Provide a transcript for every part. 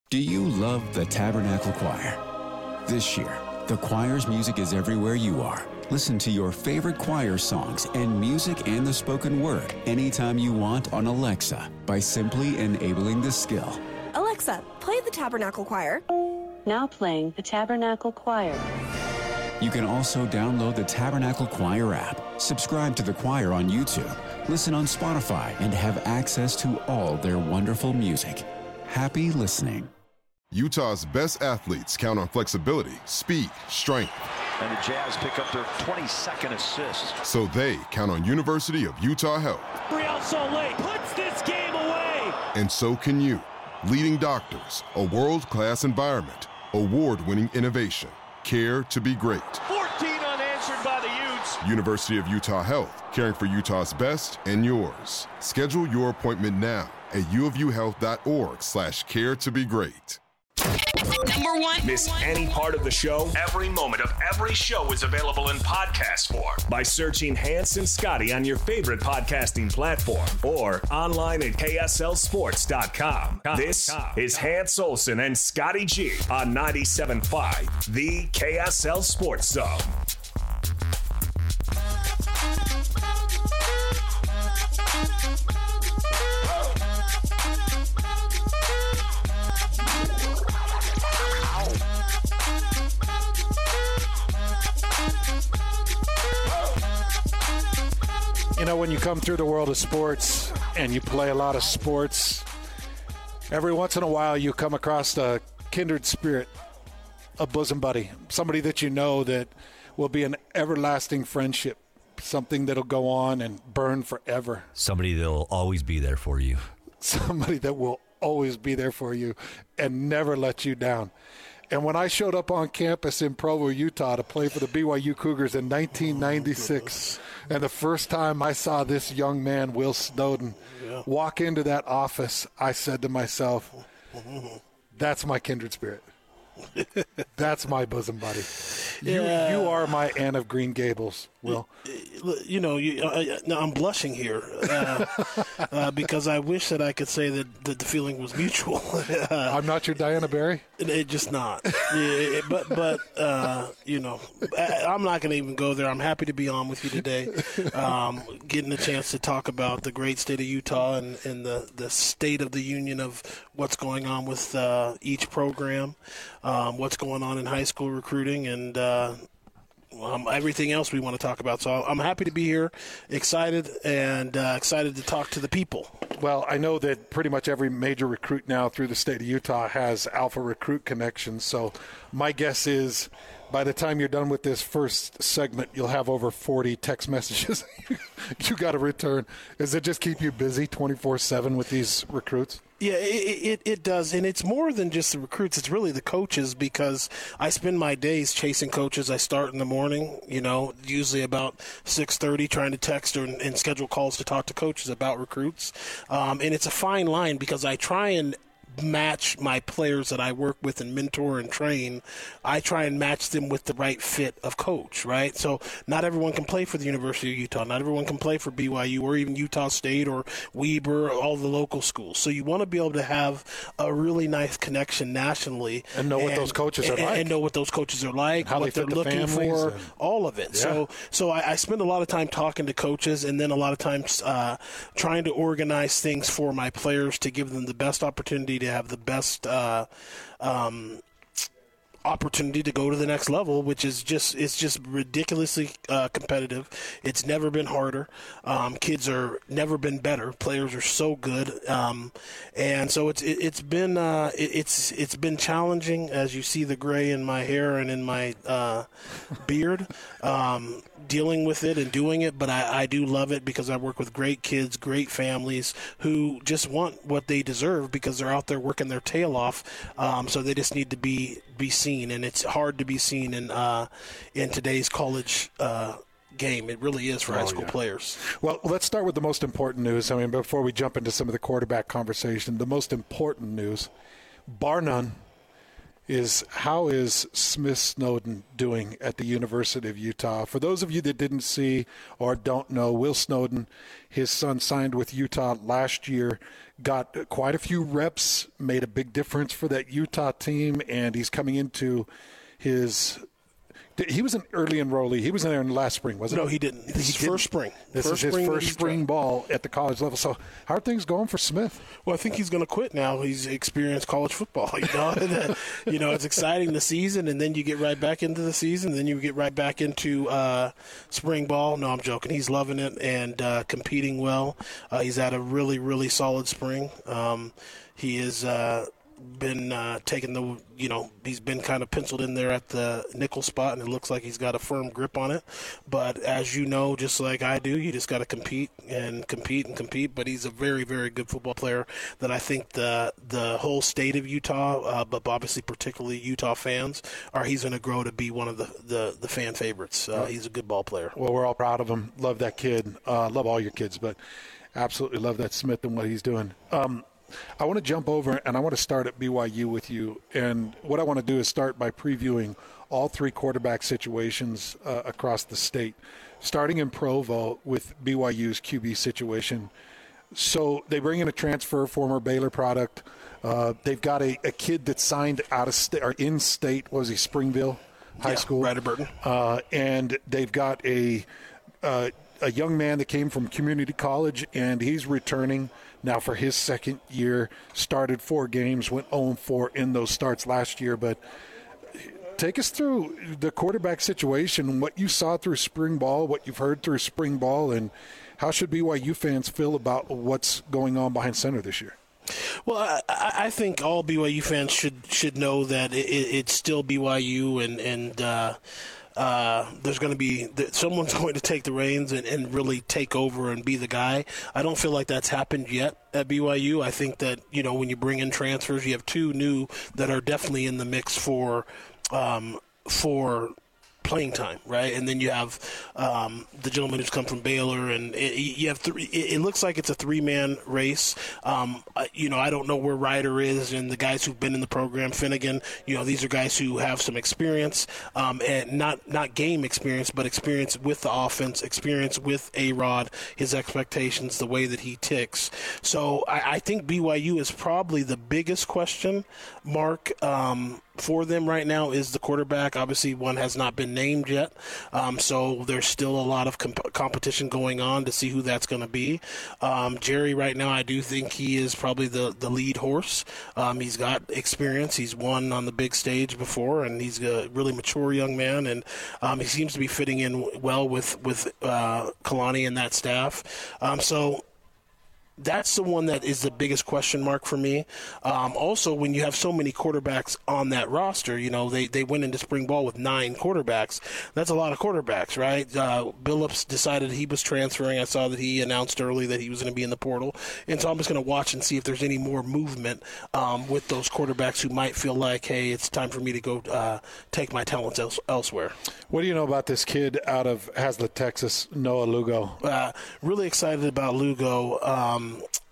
Do you love the Tabernacle Choir? This year, the choir's music is everywhere you are. Listen to your favorite choir songs and music and the spoken word anytime you want on Alexa by simply enabling the skill. Alexa, play the Tabernacle Choir. Now playing the Tabernacle Choir. You can also download the Tabernacle Choir app, subscribe to the choir on YouTube, listen on Spotify, and have access to all their wonderful music. Happy listening. Utah's best athletes count on flexibility, speed, strength. And the Jazz pick up their 22nd assist. So they count on University of Utah Health. Real Salt Lake puts this game away. And so can you. Leading doctors, a world-class environment, award-winning innovation, care to be great. 14 unanswered by the Utes. University of Utah Health, caring for Utah's best and yours. Schedule your appointment now at uofuhealth.org/care to be great. Number one. Miss any part of the show? Every moment of every show is available in podcast form By searching Hans and Scotty on your favorite podcasting platform or online at KSLSports.com. This is Hans Olsen and Scotty G on 97.5, the KSL Sports Zone. You know, when you come through the world of sports and you play a lot of sports, every once in a while you come across a kindred spirit, a bosom buddy, somebody that you know that will be an everlasting friendship, something that'll go on and burn forever. Somebody that'll always be there for you. Somebody that will always be there for you and never let you down. And when I showed up on campus in Provo, Utah to play for the BYU Cougars in 1996, and the first time I saw this young man, Will Snowden, walk into that office, I said to myself, that's my kindred spirit. That's my bosom buddy. You are my Anne of Green Gables, Will. You know, I'm blushing here because I wish that I could say that the feeling was mutual. I'm not your Diana Barry? It's just not. But you know, I'm not going to even go there. I'm happy to be on with you today, getting a chance to talk about the great state of Utah and the state of the union of what's going on with each program, what's going on in high school recruiting, and everything else we want to talk about. So I'm happy to be here, excited to talk to the people. Well, I know that pretty much every major recruit now through the state of Utah has Alpha Recruit connections. So my guess is by the time you're done with this first segment, you'll have over 40 text messages you got to return. Does it just keep you busy 24/7 with these recruits? Yeah, it does, and it's more than just the recruits. It's really the coaches, because I spend my days chasing coaches. I start in the morning, you know, usually about 6:30, trying to text and schedule calls to talk to coaches about recruits. And it's a fine line because I try and match my players that I work with and mentor and train. I try and match them with the right fit of coach, right? So not everyone can play for the University of Utah. Not everyone can play for BYU or even Utah State or Weber, all the local schools. So you want to be able to have a really nice connection nationally. And know what those coaches are like. And know what those coaches are like, how what they they're looking for, all of it. Yeah. So I spend a lot of time talking to coaches, and then a lot of times trying to organize things for my players to give them the best opportunity to have the best opportunity to go to the next level, which is just ridiculously competitive. It's never been harder. Kids are never been better. Players are so good, and so it's been challenging, as you see the gray in my hair and in my beard, dealing with it and doing it. But I do love it because I work with great kids, great families who just want what they deserve because they're out there working their tail off. So they just need to be seen. And it's hard to be seen in today's college game. It really is for high school players. Well, let's start with the most important news. I mean, before we jump into some of the quarterback conversation, the most important news, bar none, is how is Smith Snowden doing at the University of Utah? For those of you that didn't see or don't know, Will Snowden, his son, signed with Utah last year, got quite a few reps, made a big difference for that Utah team, and he's coming into his – he was an early enrollee. He was in there in the last spring, wasn't he? No, he didn't. This is first spring. This is his first spring ball at the college level. So how are things going for Smith? Well, I think he's going to quit now. He's experienced college football. It's exciting the season, and then you get right back into the season. Then you get right back into spring ball. No, I'm joking. He's loving it and competing well. He's had a really, really solid spring. He is been he's been kind of penciled in there at the nickel spot, and it looks like he's got a firm grip on it. But as you know, just like I do, you just got to compete. But he's a very, very good football player that I think the whole state of Utah, but obviously particularly Utah fans, he's going to grow to be one of the fan favorites. He's a good ball player. Well, we're all proud of him. Love that kid. Love all your kids, but absolutely love that Smith and what he's doing. I want to jump over, and I want to start at BYU with you. And what I want to do is start by previewing all three quarterback situations across the state, starting in Provo with BYU's QB situation. So they bring in a transfer, former Baylor product. They've got a kid that signed out of state or in state. What was he? Springville High School, Ryder Burton. And they've got a young man that came from community college, and he's returning now for his second year. Started 4 games, went 0-4 in those starts last year. But take us through the quarterback situation, what you saw through spring ball, what you've heard through spring ball, and how should BYU fans feel about what's going on behind center this year? Well, I think all BYU fans should know that it's still BYU, and there's going to be someone's going to take the reins and really take over and be the guy. I don't feel like that's happened yet at BYU. I think that when you bring in transfers, you have 2 new that are definitely in the mix for playing time, right? And then you have the gentleman who's come from Baylor, and you have 3. It looks like it's a 3-man race. I don't know where Ryder is, and the guys who've been in the program, Finnegan. These are guys who have some experience, and not game experience, but experience with the offense, experience with A-Rod, his expectations, the way that he ticks. So I think BYU is probably the biggest question mark for them right now is the quarterback. Obviously, one has not been named yet, so there's still a lot of competition going on to see who that's going to be. Jerry, right now, I do think he is probably the lead horse. He's got experience. He's won on the big stage before, and he's a really mature young man, and he seems to be fitting in well with Kalani and that staff. So that's the one that is the biggest question mark for me. Also, when you have so many quarterbacks on that roster, they went into spring ball with 9 quarterbacks. That's a lot of quarterbacks, right? Billups decided he was transferring. I saw that he announced early that he was going to be in the portal. And so I'm just going to watch and see if there's any more movement with those quarterbacks who might feel like, hey, it's time for me to go take my talents elsewhere. What do you know about this kid out of Hazlet, Texas, Noah Lugo? Really excited about Lugo.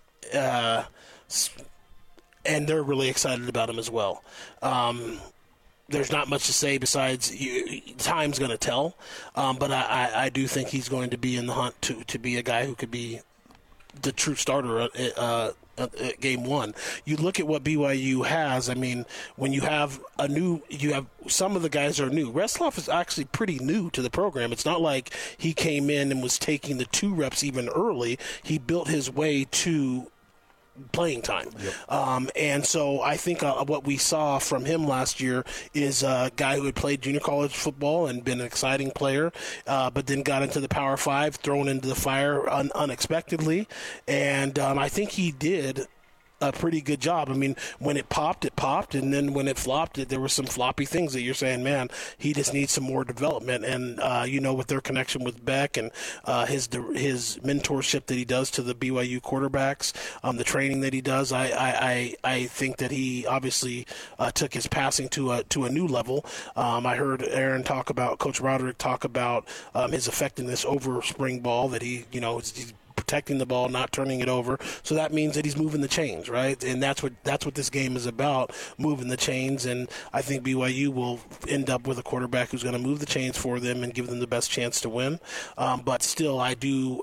And they're really excited about him as well. There's not much to say besides time's going to tell, but I do think he's going to be in the hunt to be a guy who could be the true starter at game 1. You look at what BYU has. I mean, when you have some of the guys are new. Restloff is actually pretty new to the program. It's not like he came in and was taking the 2 reps even early. He built his way to playing time. Yep. And so I think what we saw from him last year is a guy who had played junior college football and been an exciting player, but then got into the Power 5, thrown into the fire unexpectedly. And I think he did a pretty good job. I mean, when it popped, and then when it flopped, there were some floppy things that you're saying, man, he just needs some more development. And with their connection with Beck and his mentorship that he does to the BYU quarterbacks, the training that he does, I think that he obviously took his passing to a new level. I heard Coach Roderick talk about his effectiveness over spring ball, that he's protecting the ball, not turning it over. So that means that he's moving the chains, right? And that's what this game is about, moving the chains. And I think BYU will end up with a quarterback who's going to move the chains for them and give them the best chance to win. But still, I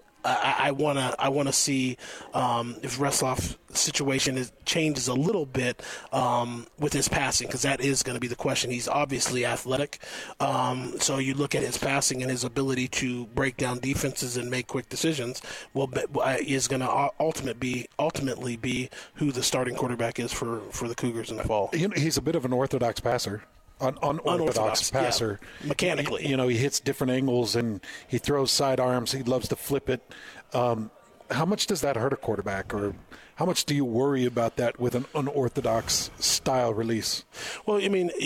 want to see if Retzlaff's situation changes a little bit with his passing, because that is going to be the question. He's obviously athletic, so you look at his passing and his ability to break down defenses and make quick decisions. Is going to ultimately be who the starting quarterback is for the Cougars in the fall. He's a bit of an orthodox passer. Unorthodox passer. Yeah. Mechanically. He hits different angles and he throws sidearms. He loves to flip it. How much does that hurt a quarterback, or how much do you worry about that with an unorthodox style release? Well, I mean,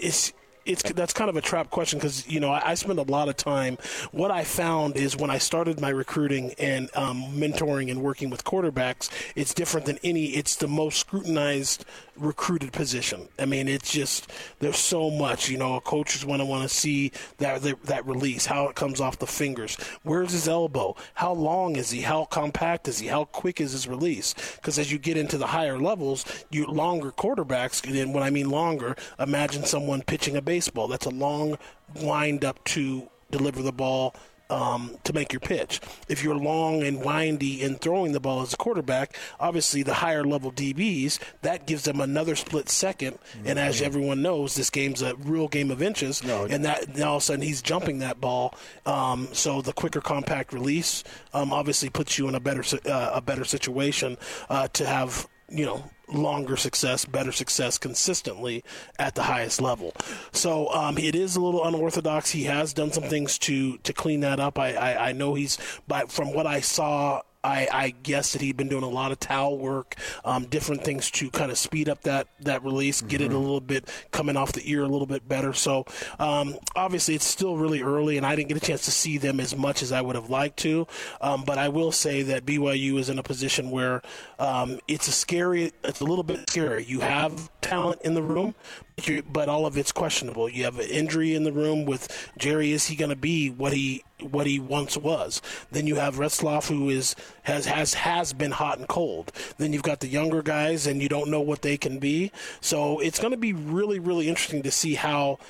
that's kind of a trap question, because I spend a lot of time. What I found is when I started my recruiting and mentoring and working with quarterbacks, it's different than it's the most scrutinized recruited position. I mean, it's just, there's so much. Coaches want to see that release, how it comes off the fingers. Where's his elbow? How long is he? How compact is he? How quick is his release? Because as you get into the higher levels, longer quarterbacks, and when I mean longer, imagine someone pitching a baseball. That's a long wind up to deliver the ball to make your pitch. If you're long and windy in throwing the ball as a quarterback, obviously the higher level DBs, that gives them another split second. And as everyone knows, this game's a real game of inches, and that now all of a sudden he's jumping that ball. So the quicker compact release obviously puts you in a better situation to have longer success, better success consistently at the highest level. So it is a little unorthodox. He has done some things to clean that up. I know but from what I saw, I guess that he'd been doing a lot of towel work, different things to kind of speed up that release, get it a little bit coming off the ear a little bit better. So obviously it's still really early, and I didn't get a chance to see them as much as I would have liked to. But I will say that BYU is in a position where it's a little bit scary. You have talent in the room, but all of it's questionable. You have an injury in the room with Jerry. Is he going to be what he once was? Then you have Retzlaff, who has been hot and cold. Then you've got the younger guys, and you don't know what they can be. So it's going to be really, really interesting to see how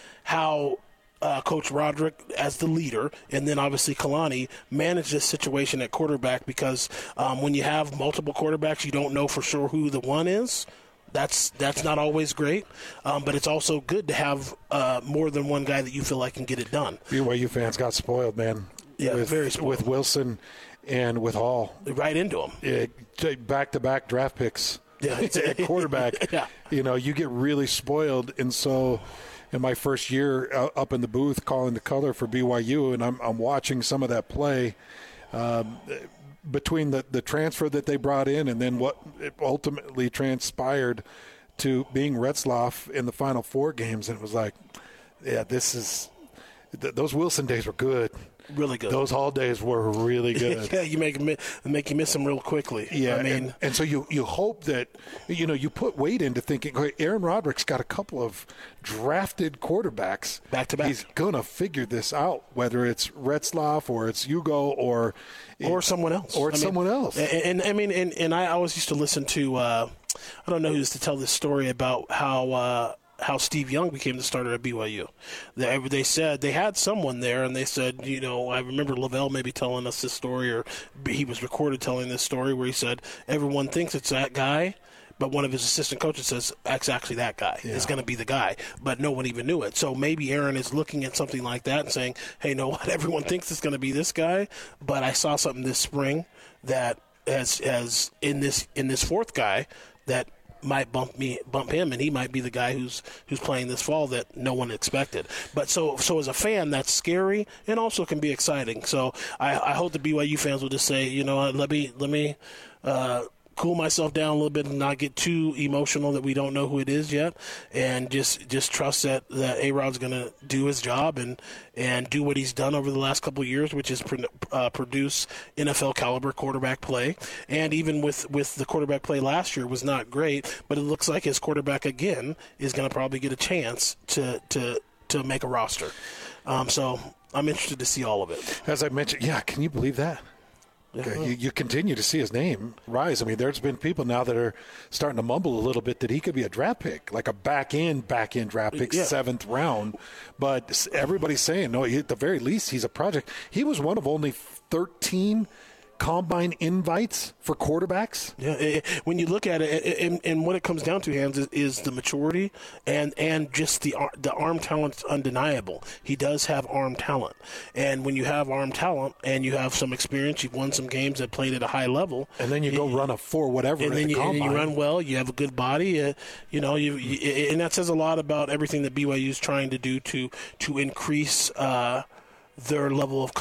Coach Roderick, as the leader, and then obviously Kalani, manage this situation at quarterback, because when you have multiple quarterbacks, you don't know for sure who the one is. That's not always great, but it's also good to have more than one guy that you feel like can get it done. BYU fans got spoiled, man. Yeah, very spoiled. With Wilson and with Hall. Right into him. Back-to-back draft picks at quarterback. Yeah. You get really spoiled. And so in my first year up in the booth calling the color for BYU, and I'm watching some of that play, between the transfer that they brought in and then what it ultimately transpired to being Retzlaff in the Final Four games, and it was like, yeah, those Wilson days were good. Really good. Those Hall days were really good. Yeah, you make you miss them real quickly. Yeah, I mean, and so you hope that you put weight into thinking, okay, Aaron Roderick's got a couple of drafted quarterbacks back to back. He's gonna figure this out, whether it's Retzlaff or it's Hugo or someone else, someone else. And I mean, and I always used to listen to I don't know who used to tell this story about how Steve Young became the starter at BYU. They said they had someone there, and they said, I remember Lavelle maybe telling us this story, or he was recorded telling this story, where he said everyone thinks it's that guy, but one of his assistant coaches says it's actually that guy. Yeah. It's going to be the guy, but no one even knew it. So maybe Aaron is looking at something like that and saying, hey, know what? Everyone thinks it's going to be this guy, but I saw something this spring that has in this fourth guy that might bump him, and he might be the guy who's playing this fall that no one expected. But so as a fan, that's scary and also can be exciting. So I hope the BYU fans will just say, let me cool myself down a little bit and not get too emotional that we don't know who it is yet, and just trust that A-Rod's going to do his job and do what he's done over the last couple of years, which is produce NFL caliber quarterback play. And even with the quarterback play last year was not great, but it looks like his quarterback again is going to probably get a chance to make a roster. So I'm interested to see all of it. As I mentioned, can you believe that? Okay. You continue to see his name rise. I mean, there's been people now that are starting to mumble a little bit that he could be a draft pick, like a back-end draft pick, 7th round. But everybody's saying, no, at the very least, he's a project. He was one of only 13 combine invites for quarterbacks. Yeah, when you look at it, and what it comes down to, Hans, is the maturity and just the arm talent's undeniable. He does have arm talent, and when you have arm talent and you have some experience, you've won some games that played at a high level, and then you go run a 4 whatever, and then you run well. You have a good body, and that says a lot about everything that BYU is trying to do to increase their level of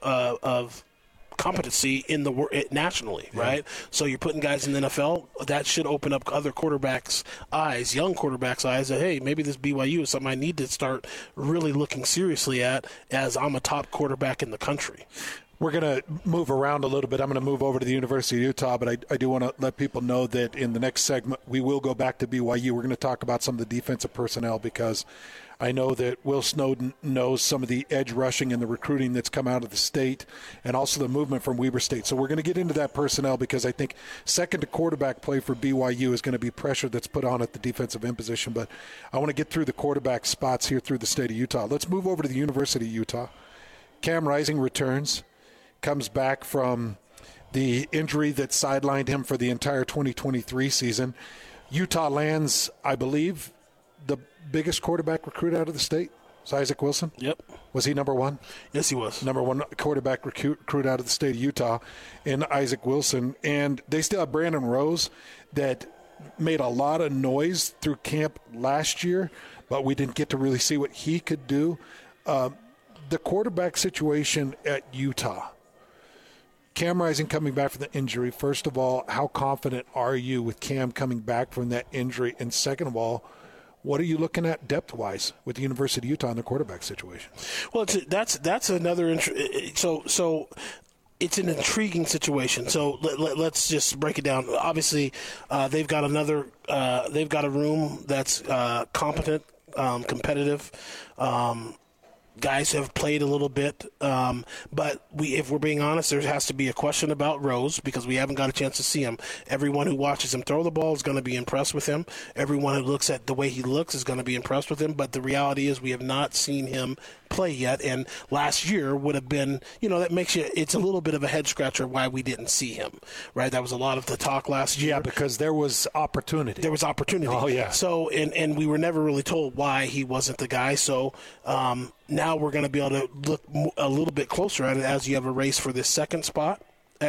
competency in the nationally, right? So you're putting guys in the NFL. That should open up other quarterbacks' eyes, young quarterbacks' eyes, that, hey, maybe this BYU is something I need to start really looking seriously at as I'm a top quarterback in the country. We're going to move around a little bit. I'm going to move over to the University of Utah, but I do want to let people know that in the next segment, we will go back to BYU. We're going to talk about some of the defensive personnel because I know that Will Snowden knows some of the edge rushing and the recruiting that's come out of the state and also the movement from Weber State. So we're going to get into that personnel because I think second to quarterback play for BYU is going to be pressure that's put on at the defensive end position. But I want to get through the quarterback spots here through the state of Utah. Let's move over to the University of Utah. Cam Rising returns, comes back from the injury that sidelined him for the entire 2023 season. Utah lands, I believe, the biggest quarterback recruit out of the state. Is Isaac Wilson? Yep. Was he number one? Yes, he was. Number one quarterback recruit out of the state of Utah in Isaac Wilson. And they still have Brandon Rose that made a lot of noise through camp last year, but we didn't get to really see what he could do. The quarterback situation at Utah. Cam Rising coming back from the injury. First of all, how confident are you with Cam coming back from that injury? And second of all, what are you looking at depth-wise with the University of Utah in the quarterback situation? Well, that's another so it's an intriguing situation. So let's just break it down. Obviously, they've got a room that's competent, competitive. Guys have played a little bit, but if we're being honest, there has to be a question about Rose because we haven't got a chance to see him. Everyone who watches him throw the ball is going to be impressed with him. Everyone who looks at the way he looks is going to be impressed with him, but the reality is we have not seen him play yet, and last year would have been, that makes it's a little bit of a head scratcher why we didn't see him, right? That was a lot of the talk last year. Yeah, because there was opportunity. Oh, yeah. So, and we were never really told why he wasn't the guy, so now we're going to be able to look a little bit closer at it as you have a race for this second spot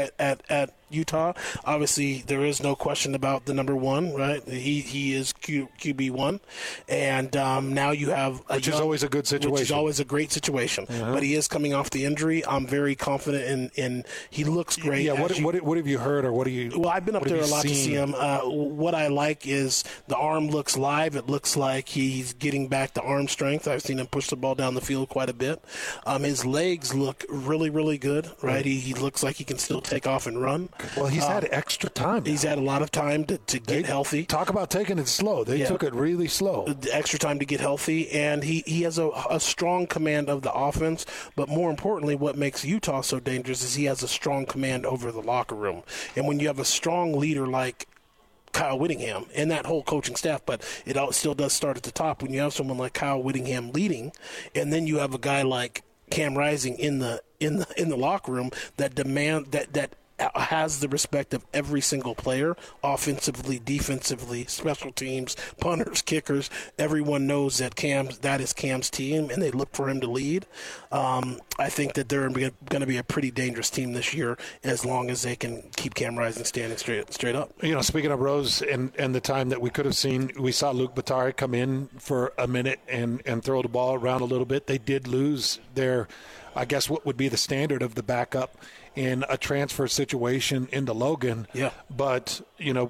at Utah. Obviously, there is no question about the number one, right? He is QB1, and now you have which is always a good situation. Which is always a great situation. Uh-huh. But he is coming off the injury. I'm very confident in he looks great. Yeah. What have you heard or what do you? Well, I've been up there a lot to see him. What I like is the arm looks live. It looks like he's getting back to arm strength. I've seen him push the ball down the field quite a bit. His legs look really, really good. Right. He looks like he can still take off and run. Well, he's had extra time. He's had a lot of time to get healthy. Talk about taking it slow. They took it really slow. The extra time to get healthy, and he has a strong command of the offense. But more importantly, what makes Utah so dangerous is he has a strong command over the locker room. And when you have a strong leader like Kyle Whittingham and that whole coaching staff, but it still does start at the top. When you have someone like Kyle Whittingham leading, and then you have a guy like Cam Rising in the locker room that that has the respect of every single player, offensively, defensively, special teams, punters, kickers. Everyone knows that is Cam's team, and they look for him to lead. I think that they're going to be a pretty dangerous team this year as long as they can keep Cam Rising standing straight up. Speaking of Rose and the time that we could have seen, we saw Luke Batari come in for a minute and throw the ball around a little bit. They did lose their, I guess, what would be the standard of the backup in a transfer situation into Logan. Yeah. But,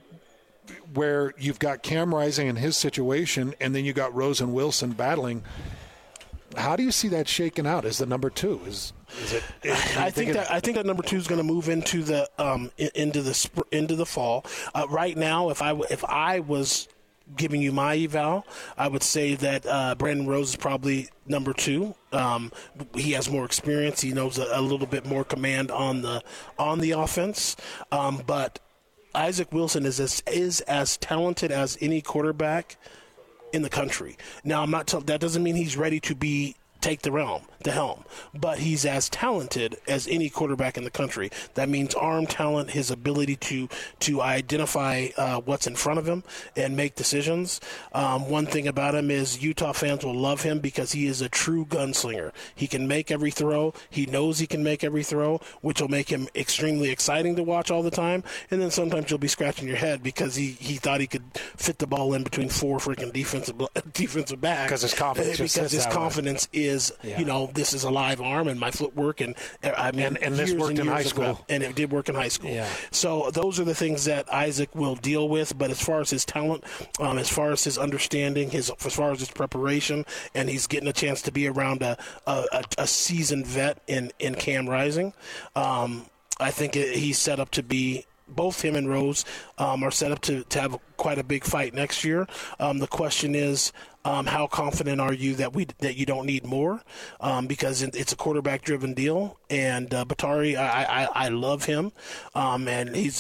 where you've got Cam Rising in his situation and then you got Rose and Wilson battling, how do you see that shaking out as the number two? Is it? I think that number two is going to move into the fall. Right now, if I was giving you my eval, I would say that Brandon Rose is probably number 2. He has more experience. He knows a little bit more command on the offense. But Isaac Wilson is as talented as any quarterback in the country. Now, that doesn't mean he's ready to take the helm, but he's as talented as any quarterback in the country. That means arm talent, his ability to identify what's in front of him and make decisions. One thing about him is Utah fans will love him because he is a true gunslinger. He can make every throw. He knows he can make every throw, which will make him extremely exciting to watch all the time. And then sometimes you'll be scratching your head because he thought he could fit the ball in between 4 freaking defensive backs. Because his confidence is, this is a live arm and my footwork, and this worked in high school. And it did work in high school. Yeah. So those are the things that Isaac will deal with. But as far as his talent, as far as his understanding, as far as his preparation, and he's getting a chance to be around a seasoned vet in Cam Rising, I think he's set up to be. Both him and Rose are set up to have quite a big fight next year. The question is, how confident are you that you don't need more? Because it's a quarterback-driven deal. And Batari, I love him, and he's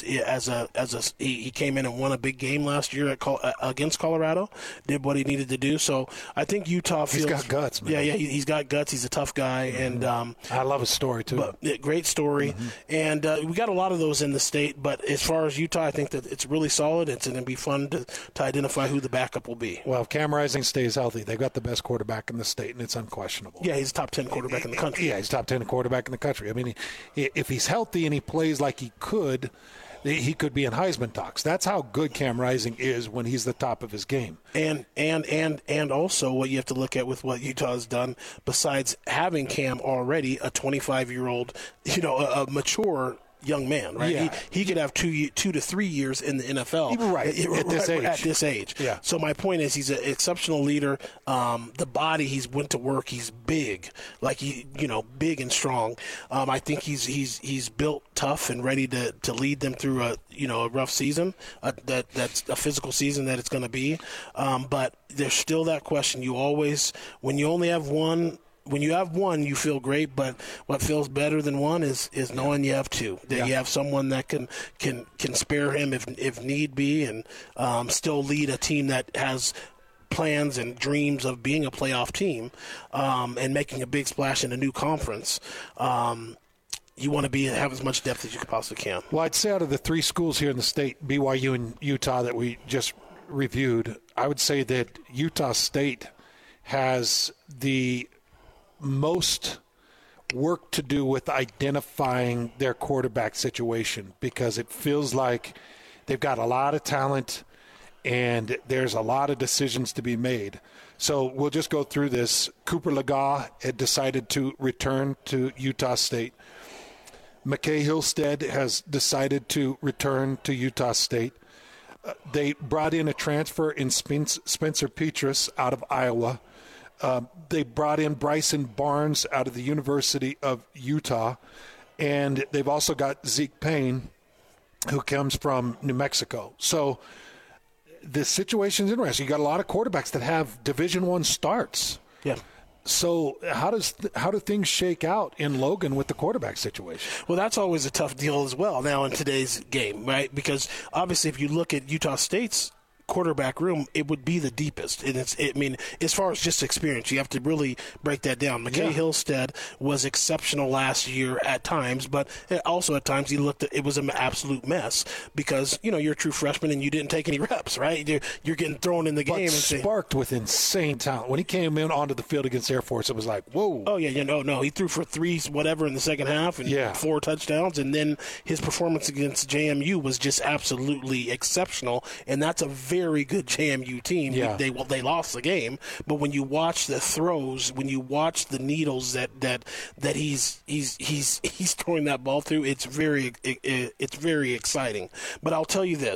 he came in and won a big game last year against Colorado. Did what he needed to do. So I think Utah feels he's got guts, man. Yeah, he's got guts. He's a tough guy, and I love his story too. Great story, and we got a lot of those in the state. But as far as Utah, I think that it's really solid. It's going to be fun to identify who the backup will be. Well, if Cam Rising stays healthy, they've got the best quarterback in the state, and it's unquestionable. Yeah, he's a top 10 quarterback in the country. Yeah, he's top 10 quarterback in the country. I mean, if he's healthy and he plays like he could be in Heisman talks. That's how good Cam Rising is when he's the top of his game. And also what you have to look at with what Utah has done, besides having Cam already a 25-year-old, a mature young man, right? Yeah. He could have 2 to 3 years in the NFL. At this age. Yeah. So my point is he's an exceptional leader. The body, he's went to work. He's big, big and strong. I think he's built tough and ready to lead them through a rough season. That's a physical season that it's going to be. But there's still that question. You always, when you only have one. When you have one, you feel great, but what feels better than one is knowing you have 2. That you have someone that can spare him if need be, and still lead a team that has plans and dreams of being a playoff team, and making a big splash in a new conference. You want to have as much depth as you possibly can. Well, I'd say out of the 3 schools here in the state, BYU and Utah that we just reviewed, I would say that Utah State has the most work to do with identifying their quarterback situation, because it feels like they've got a lot of talent and there's a lot of decisions to be made. So we'll just go through this. Cooper Legas had decided to return to Utah State. McKay Hillstead has decided to return to Utah State. They brought in a transfer in Spencer Petras out of Iowa. They brought in Bryson Barnes out of the University of Utah, and they've also got Zeke Payne, who comes from New Mexico. So the situation's interesting. You got a lot of quarterbacks that have Division I starts. Yeah. So how do things shake out in Logan with the quarterback situation? Well, that's always a tough deal as well now in today's game, right? Because obviously if you look at Utah State's quarterback room, it would be the deepest. And as far as just experience, you have to really break that down. McKay Hillstead was exceptional last year at times, but also at times it was an absolute mess because, you're a true freshman and you didn't take any reps, right? You're getting thrown in the game. But sparked with insane talent. When he came in onto the field against Air Force, it was like, whoa. Oh, yeah, no. He threw for 3 whatever in the second half and 4 touchdowns, and then his performance against JMU was just absolutely exceptional, and that's a very good JMU team. Yeah. They lost the game, but when you watch the throws, when you watch the needles that he's throwing that ball through, it's very exciting. But I'll tell you this: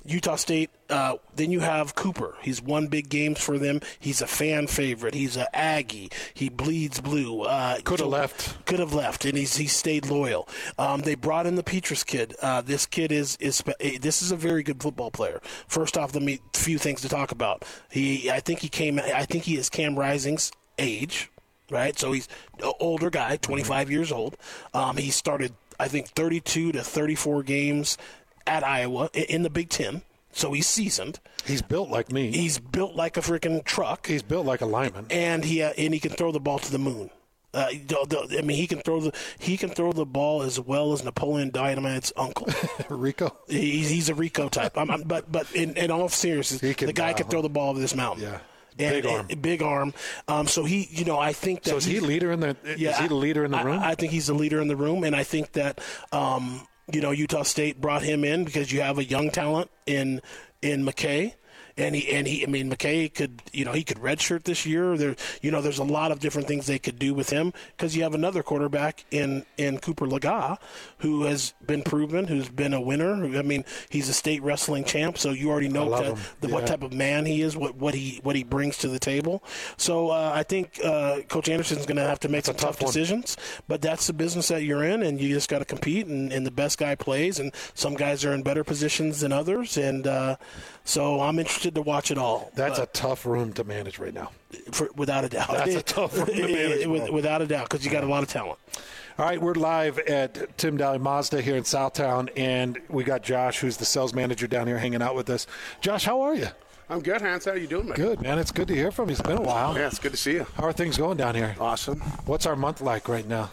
Utah State, then you have Cooper. He's won big games for them. He's a fan favorite. He's an Aggie. He bleeds blue. Could have left, and he stayed loyal. They brought in the Petrus kid. This kid is a very good football player. First off, let me a few things to talk about. I think he is Cam Rising's age, right? So he's an older guy, 25 years old. He started, I think, 32 to 34 games at Iowa in the Big Ten, so he's seasoned. He's built like me. He's built like a freaking truck. He's built like a lineman, and he can throw the ball to the moon. He can throw the ball as well as Napoleon Dynamite's uncle. Rico. He's a Rico type. But in all seriousness, the guy can throw the ball over this mountain. Yeah. Big arm. So I think that. So is he leader in the? Yeah, is he the leader in the room? I think he's the leader in the room, and I think that. Utah State brought him in because you have a young talent in McKay. And McKay could, he could redshirt this year. There's a lot of different things they could do with him because you have another quarterback in Cooper Lega who has been proven, who's been a winner. He's a state wrestling champ, so you already know what type of man he is, what he brings to the table. So I think Coach Anderson's going to have to make some tough decisions, but that's the business that you're in, and you just got to compete, and the best guy plays, and some guys are in better positions than others, and so I'm interested to watch it all. That's a tough room to manage right now. Without a doubt. That's a tough room to manage. Without a doubt, because you got a lot of talent. All right, we're live at Tim Dahle Mazda here in Southtown, and we got Josh, who's the sales manager down here, hanging out with us. Josh, how are you? I'm good, Hans. How are you doing, man? Good, man. It's good to hear from you. It's been a while. Yeah, it's good to see you. How are things going down here? Awesome. What's our month like right now?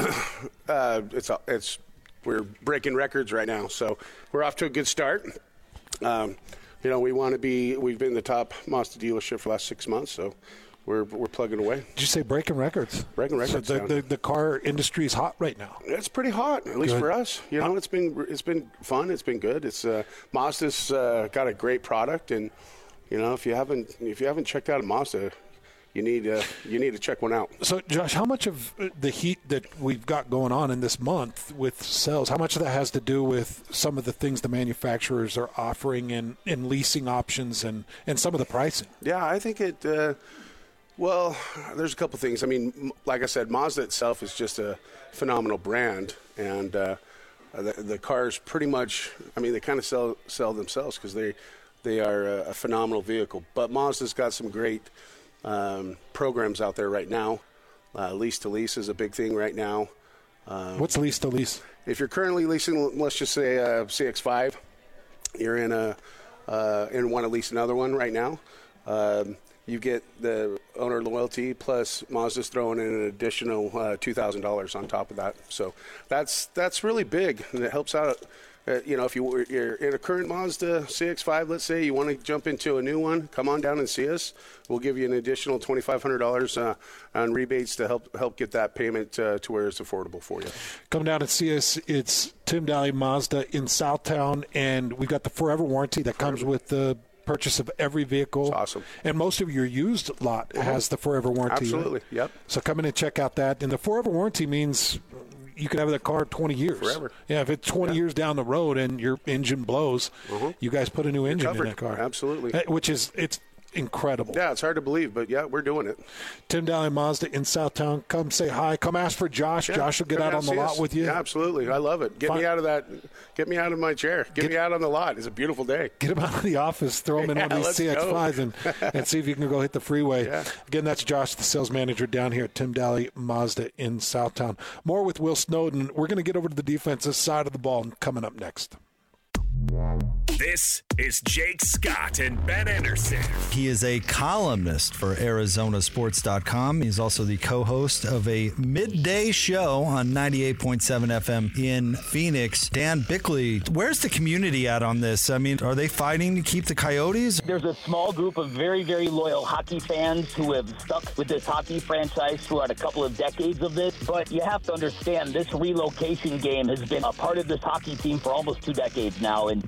We're breaking records right now, so we're off to a good start. We've been the top Mazda dealership for the last 6 months, so we're plugging away. Did you say breaking records? Breaking records. So the car industry is hot right now. It's pretty hot, at least for us. It's been fun. It's been good. It's Mazda's got a great product, and if you haven't checked out a Mazda, you need to check one out. So, Josh, how much of the heat that we've got going on in this month with sales, how much of that has to do with some of the things the manufacturers are offering in leasing options and some of the pricing? Yeah, I think it well, there's a couple things. I mean, like I said, Mazda itself is just a phenomenal brand, and the cars pretty much, they kind of sell themselves because they are a phenomenal vehicle. But Mazda's got some great programs out there right now. Lease to lease is a big thing right now. What's lease to lease? If you're currently leasing, let's just say a CX-5, you're in want to lease another one right now. You get the owner loyalty plus Mazda's throwing in an additional $2,000 on top of that. So that's really big, and it helps out. If you're in a current Mazda CX-5, let's say you want to jump into a new one, come on down and see us. We'll give you an additional $2,500 on rebates to help get that payment to where it's affordable for you. Come down and see us. It's Tim Dahle Mazda in Southtown, and we've got the Forever Warranty that comes with the purchase of every vehicle. It's awesome. And most of your used lot has the Forever Warranty. Absolutely, right? Yep. So come in and check out that. And the Forever Warranty means you can have the car 20 years. Forever. Yeah, if it's 20 years down the road and your engine blows, you guys put a new engine in that car. Absolutely. Which is, it's incredible. Yeah, it's hard to believe, but yeah, we're doing it. Tim Dahle Mazda in Southtown. Come say hi. Come ask for Josh. Yeah, Josh will get out on the lot with you. Yeah, absolutely. I love it. Get me out of my chair. Get me out on the lot. It's a beautiful day. Get him out of the office. Throw him in one of these CX-5s and see if you can go hit the freeway. Yeah. Again, that's Josh, the sales manager down here at Tim Dahle Mazda in Southtown. More with Will Snowden. We're going to get over to the defensive side of the ball coming up next. This is Jake Scott and Ben Anderson. He is a columnist for ArizonaSports.com. He's also the co-host of a midday show on 98.7 FM in Phoenix. Dan Bickley, where's the community at on this? I mean, are they fighting to keep the Coyotes? There's a small group of very, very loyal hockey fans who have stuck with this hockey franchise throughout a couple of decades of this. But you have to understand, this relocation game has been a part of this hockey team for almost 2 decades now, and people are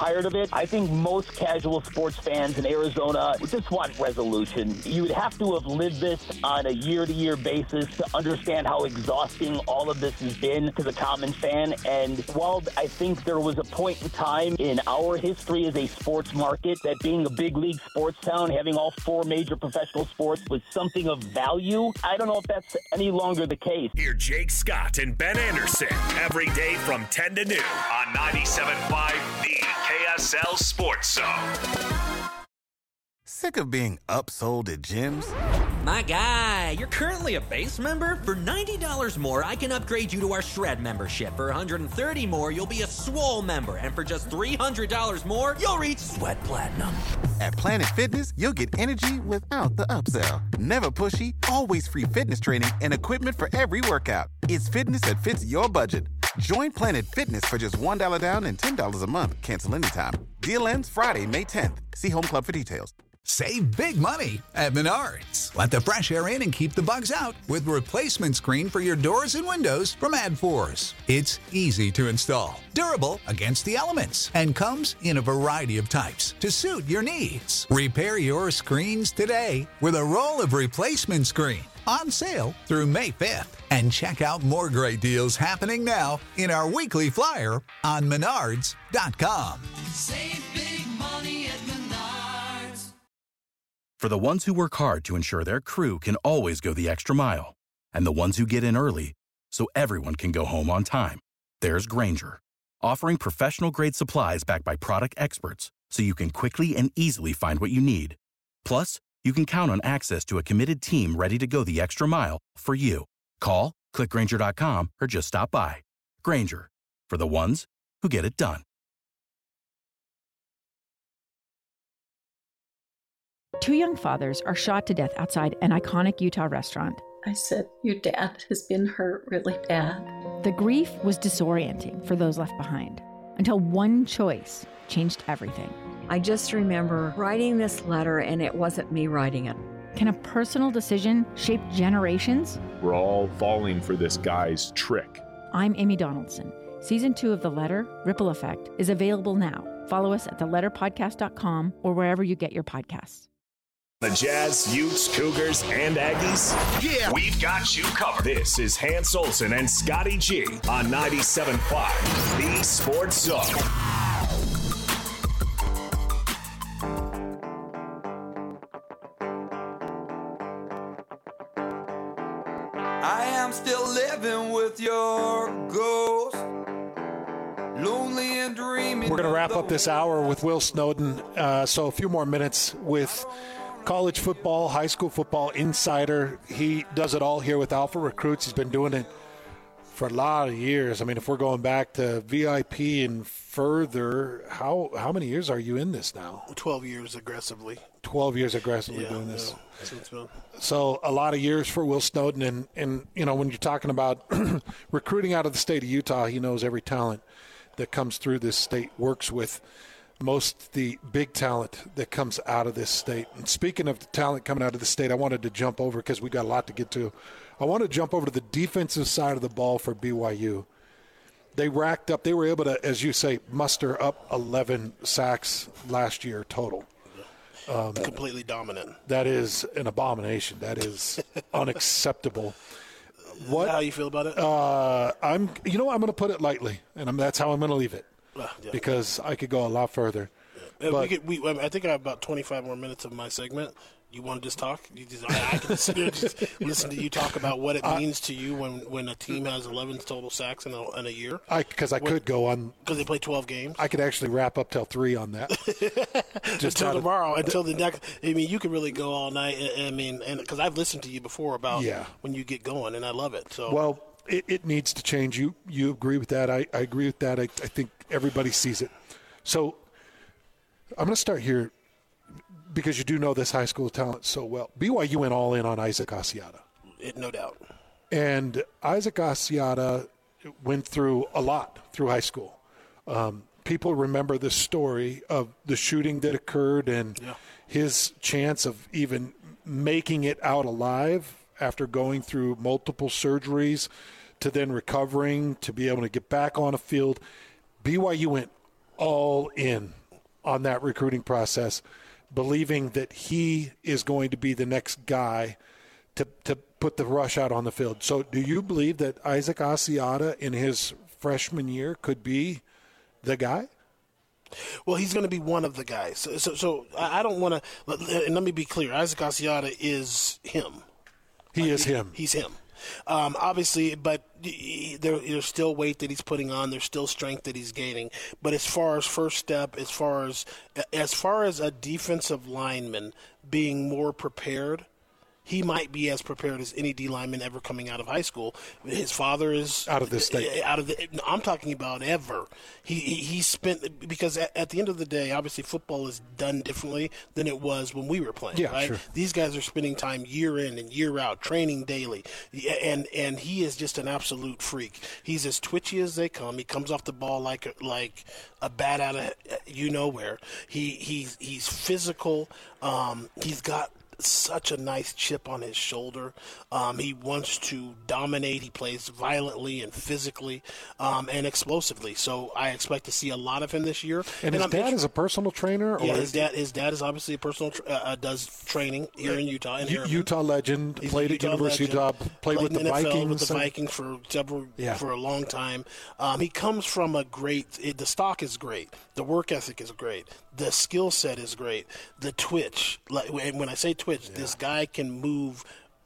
tired of it. I think most casual sports fans in Arizona just want resolution. You would have to have lived this on a year-to-year basis to understand how exhausting all of this has been to the common fan. And while I think there was a point in time in our history as a sports market that being a big league sports town, having all 4 major professional sports was something of value, I don't know if that's any longer the case. Hear Jake Scott and Ben Anderson every day from 10 to noon on 97.5 The KSL Sports Zone. Sick of being upsold at gyms? My guy, you're currently a base member. For $90 more, I can upgrade you to our Shred membership. For $130 more, you'll be a Swole member. And for just $300 more, you'll reach Sweat Platinum. At Planet Fitness, you'll get energy without the upsell. Never pushy, always free fitness training and equipment for every workout. It's fitness that fits your budget. Join Planet Fitness for just $1 down and $10 a month. Cancel anytime. Deal ends Friday, May 10th. See Home Club for details. Save big money at Menards. Let the fresh air in and keep the bugs out with replacement screen for your doors and windows from AdForce. It's easy to install, durable against the elements, and comes in a variety of types to suit your needs. Repair your screens today with a roll of replacement screen on sale through May 5th. And check out more great deals happening now in our weekly flyer on Menards.com. Save big money at Menards. For the ones who work hard to ensure their crew can always go the extra mile, and the ones who get in early so everyone can go home on time, there's Grainger, offering professional-grade supplies backed by product experts so you can quickly and easily find what you need. Plus, you can count on access to a committed team ready to go the extra mile for you. Call, click Grainger.com, or just stop by. Grainger, for the ones who get it done. Two young fathers are shot to death outside an iconic Utah restaurant. I said, your dad has been hurt really bad. The grief was disorienting for those left behind until one choice changed everything. I just remember writing this letter, and it wasn't me writing it. Can a personal decision shape generations? We're all falling for this guy's trick. I'm Amy Donaldson. Season 2 of The Letter, Ripple Effect, is available now. Follow us at theletterpodcast.com or wherever you get your podcasts. The Jazz, Utes, Cougars, and Aggies? Yeah! We've got you covered. This is Hans Olsen and Scotty G on 97.5, The Sports Zone. I am still living with your ghost, lonely and dreaming. We're going to wrap up this hour with Will Snowden. So a few more minutes with college football, high school football insider. He does it all here with Alpha Recruits. He's been doing it for a lot of years. I mean, if we're going back to VIP and further, how many years are you in this now? 12 years aggressively. 12 years aggressively doing this. Yeah. So a lot of years for Will Snowden. And you know, when you're talking about recruiting out of the state of Utah, he knows every talent that comes through this state, works with most the big talent that comes out of this state. And speaking of the talent coming out of the state, I wanted to jump over because we got a lot to get to. I want to jump over to the defensive side of the ball for BYU. They were able to, as you say, muster up 11 sacks last year total. Completely dominant. That is an abomination. That is unacceptable. What? How you feel about it? I'm going to put it lightly, and that's how I'm going to leave it. Because I could go a lot further. Yeah. But I think I have about 25 more minutes of my segment. You want to just talk? I can sit here and just listen to you talk about what it means to you when a team has 11 total sacks in a year. Because I could go on. Because they play 12 games. I could actually wrap up till 3 on that. Just until tomorrow, until the next. I mean, you could really go all night. I mean, and because I've listened to you before about when you get going, and I love it. So well, it needs to change. You agree with that? I agree with that. I think everybody sees it. So I'm going to start here because you do know this high school talent so well. BYU went all in on Isaac Asiata. No doubt. And Isaac Asiata went through a lot through high school. People remember the story of the shooting that occurred and his chance of even making it out alive after going through multiple surgeries to then recovering to be able to get back on a field. BYU went all in on that recruiting process, believing that he is going to be the next guy to put the rush out on the field. So do you believe that Isaac Asiata in his freshman year could be the guy? Well, he's going to be one of the guys. So I don't want to – and let me be clear. Isaac Asiata is him. He is him. He's him. Obviously, but there's still weight that he's putting on. There's still strength that he's gaining. But as far as first step, as far as a defensive lineman being more prepared, he might be as prepared as any D lineman ever coming out of high school. His father is out of the state. I'm talking about ever. He spent, because at the end of the day, obviously football is done differently than it was when we were playing. Yeah, right? Sure. These guys are spending time year in and year out, training daily, and he is just an absolute freak. He's as twitchy as they come. He comes off the ball like a bat out of where. He's physical. He's got such a nice chip on his shoulder. He wants to dominate. He plays violently and physically and explosively. So I expect to see a lot of him this year. And his dad is a personal trainer? Yeah, his dad is obviously a personal does training here in Utah. In Utah legend, played at University of Utah, played with the NFL, Vikings. With the Vikings for a long time. He comes from the stock is great. The work ethic is great. The skill set is great. The twitch, when I say twitch, this guy can move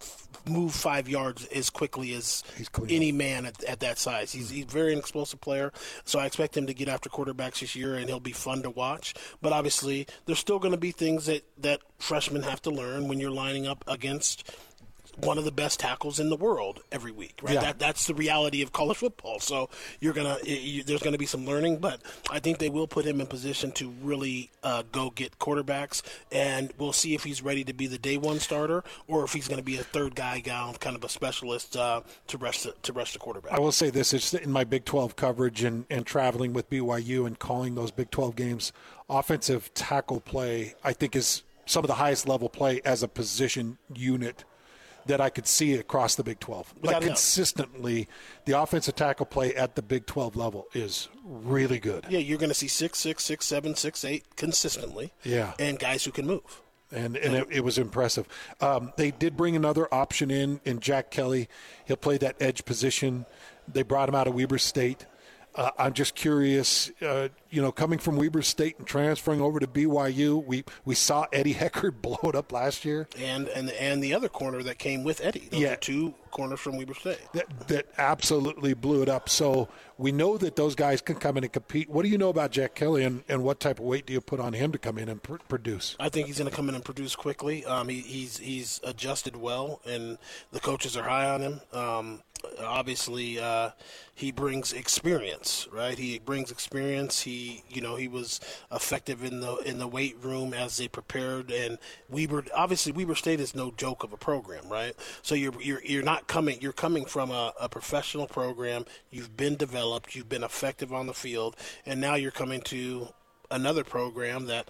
5 yards as quickly as any man at that size. He's a very explosive player, so I expect him to get after quarterbacks this year, and he'll be fun to watch. But obviously, there's still going to be things that freshmen have to learn when you're lining up against one of the best tackles in the world every week, right? Yeah. That's the reality of college football. So there's gonna be some learning, but I think they will put him in position to really go get quarterbacks, and we'll see if he's ready to be the day one starter or if he's going to be a third guy down, kind of a specialist to rush the quarterback. I will say this: it's in my Big 12 coverage and traveling with BYU and calling those Big 12 games. Offensive tackle play, I think, is some of the highest level play as a position unit that I could see across the Big 12. Like consistently, the offensive tackle play at the Big 12 level is really good. Yeah, you're going to see 6'6", 6'7", 6'8", consistently. Yeah. And guys who can move. And it was impressive. They did bring another option in Jack Kelly. He'll play that edge position. They brought him out of Weber State. I'm just curious, coming from Weber State and transferring over to BYU, we saw Eddie Heckard blow it up last year. And the other corner that came with Eddie. Those are two corners from Weber State. That absolutely blew it up. So we know that those guys can come in and compete. What do you know about Jack Kelly, and what type of weight do you put on him to come in and produce? I think he's going to come in and produce quickly. He's adjusted well, and the coaches are high on him. Obviously, he brings experience, right? He brings experience. He was effective in the weight room as they prepared. And Weber State is no joke of a program, right? So you're coming from a professional program. You've been developed. You've been effective on the field, and now you're coming to another program that.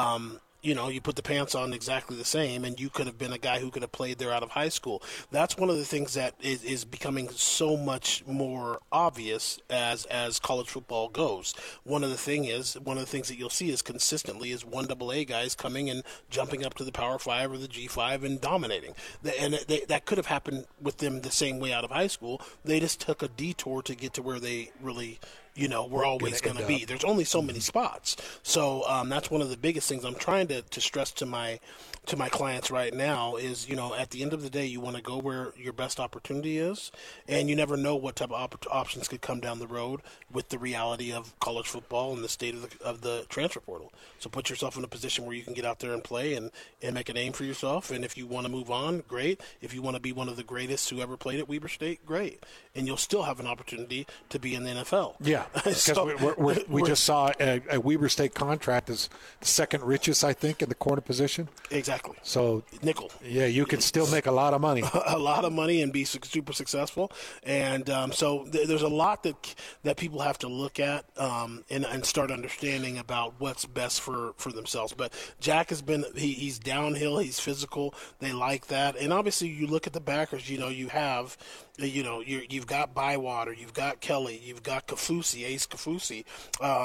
You put the pants on exactly the same, and you could have been a guy who could have played there out of high school. That's one of the things that is becoming so much more obvious as college football goes. One of the things that you'll see is consistently is 1AA guys coming and jumping up to the Power 5 or the G5 and dominating. And that could have happened with them the same way out of high school. They just took a detour to get to where they really we're always going to be. There's only so many spots. So that's one of the biggest things I'm trying to stress to my clients right now is, at the end of the day, you want to go where your best opportunity is, and you never know what type of options could come down the road with the reality of college football and the state of the transfer portal. So put yourself in a position where you can get out there and play and make a name for yourself. And if you want to move on, great. If you want to be one of the greatest who ever played at Weber State, great. And you'll still have an opportunity to be in the NFL. Yeah, because we just saw a Weber State contract is the second richest, I think, in the corner position. Exactly. So nickel. Yeah, you can still make a lot of money. A lot of money and be super successful. And so there's a lot that people have to look at and start understanding about what's best for themselves. But Jack has been he's downhill. He's physical. They like that. And obviously, you look at the backers. You have. You've got Bywater, you've got Kelly, you've got Ace Kafusi.